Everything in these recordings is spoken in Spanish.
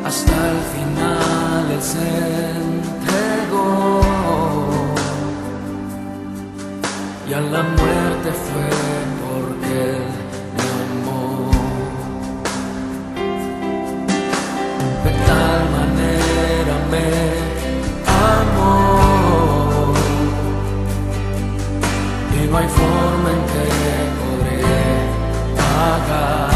hasta el final Él se entregó, y a la muerte fue porque Él me amó. De tal manera me amó, y no hay forma en que podré pagar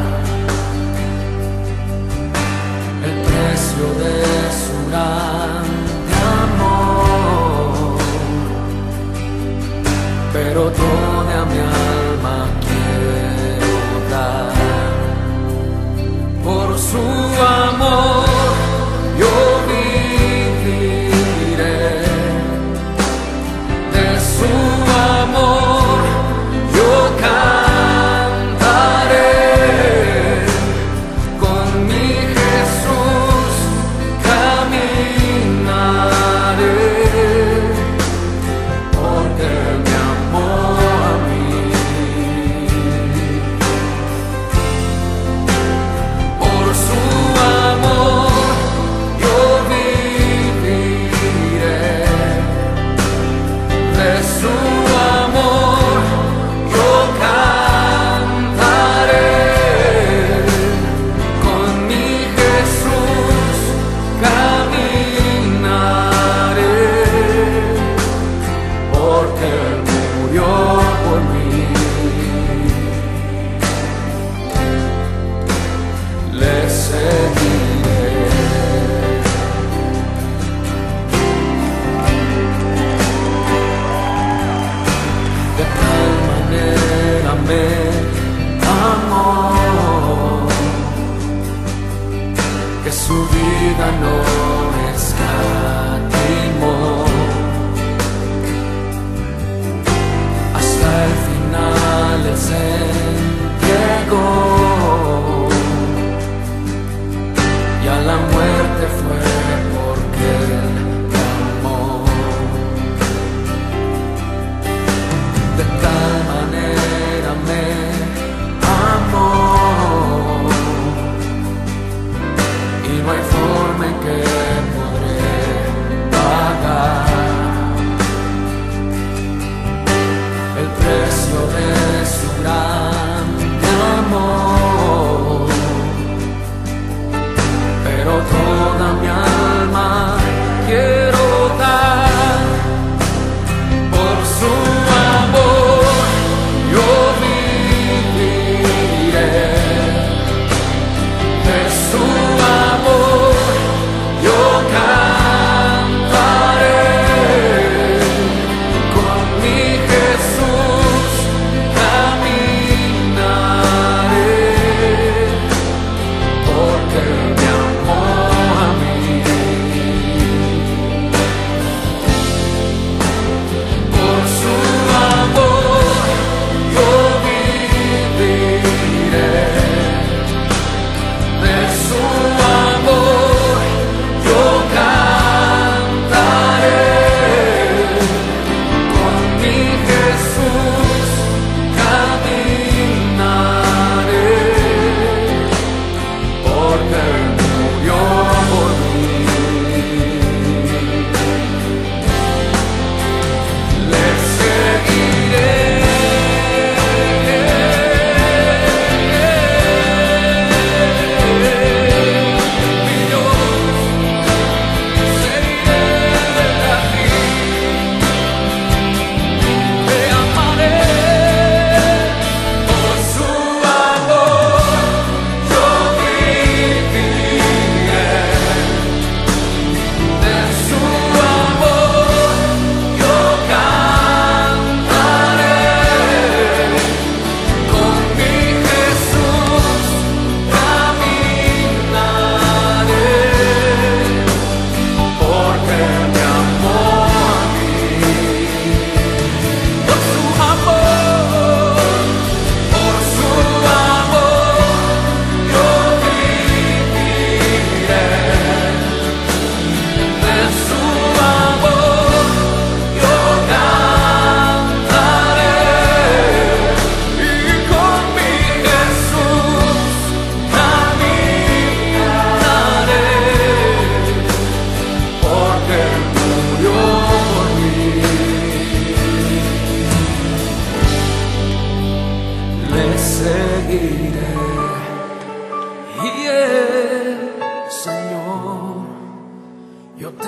el precio de su grande amor, pero toda mi alma quiero dar. Por su amor yo viviré, de su amor yo cantaré, con mi Jesús caminaré, porque me amó a mí. Por su amor yo viviré, de su amor yo cantaré, con mi Jesús caminaré, porque Él murió por mí. Le seguiré. De tal manera me amó, que su vida no escatimó, hasta el final Él se entregó, y a la muerte fue porque Él me amó. De tal manera me amó, y no hay forma en que podré pagar el precio de su grande amor, pero toda mi alma quiero dar. Por su amor yo viviré, de su amor yo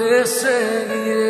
te seguiré.